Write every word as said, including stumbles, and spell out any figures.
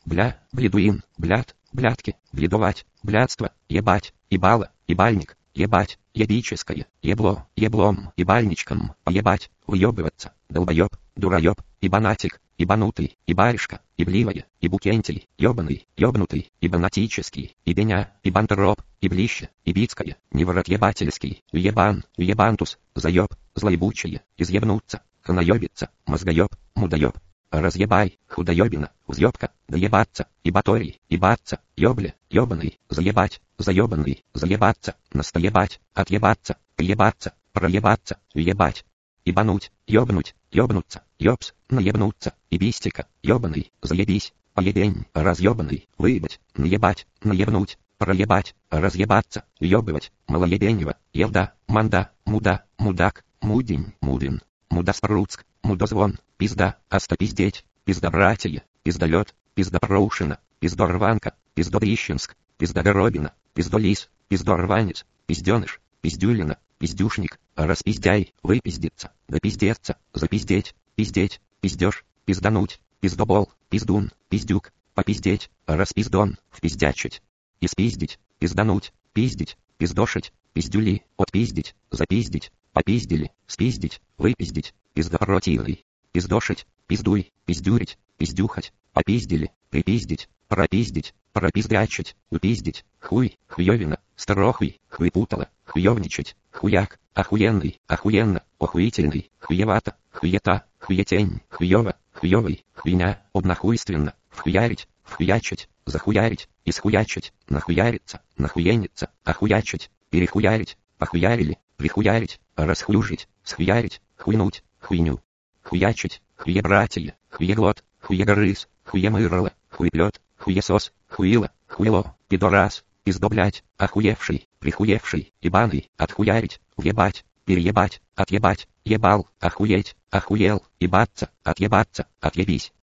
бля, бледуин, бляд, блядки, бледовать, блядство, ебать, ебало, ебальник, ебать, ебическое, ебло, еблом, ебальничком, ебать, уебываться, долбоеб, дураеб, ебанатик, ебанутый, ебаришка, ебливая, ебукентий, ебаный, ебнутый, ебанатический, ебеня, ебантроп, еблище, ебицкое, неворотъебательский, уебан, уебантус, заеб, злоебучее, изъебнуться, ханаебиться, мозгоеб, мудоеб, разъебай, худоебина, узъебка, доебаться, ебаторий, ебаться, ёбле, ёбаный, заебать, заебанный, заебаться, настоебать, отъебаться, приебаться, проебаться, уебать, ебануть, ёбнуть, ёбнуться, ёбс, наебнуться, ебистика, ёбаный, заебись, поебень, разъебанный, выебать, наебать, наебнуть, проебать, разъебаться, уебывать, малоебенево, елда, манда, муда, мудак, мудень, мудин, мудоспруцк, мудозвон, пизда, остопиздеть, пиздобратье, пиздолет, пиздопроушина, пиздорванка, пиздобищенск, пиздогоробина, пиздолис, пиздорванец, пизденыш, пиздюлина, пиздюшник, распиздяй, выпиздиться, допиздеться, запиздеть, пиздеть, пиздеж, пиздануть, пиздобол, пиздун, пиздюк, попиздеть, распиздон, впиздячить, испиздить, пиздануть, пиздить, пиздошить, пиздюли, отпиздить, запиздить, попиздили, спиздить, выпиздить, пиздопротивный, пиздошить, пиздуй, пиздюрить, пиздюхать, попиздили, припиздить, пропиздить, пропиздячить, упиздить, хуй, хуёвина, старохуй, хуйпутало, хуёвничать, хуяк, охуенный, охуенно, охуительный, хуевато, хуета, хуетень, хуёво, хуёвый, хуйня, обнахуйственно, вхуярить, вхуячить, захуярить, исхуячить, нахуяриться, нахуениться, охуячить, перехуярить, похуярили, прихуярить, расхуюжить, схуярить, хуйнуть, хуйню, хуячить, хуебратье, хуеглот, хуегорыс, хуемырло, хуеплет, хуесос, хуило, хуело, пидорас, пиздоблять, охуевший, прихуевший, ебаный, отхуярить, въебать, переебать, отъебать, ебал, охуеть, охуел, ебаться, отъебаться, отъебись.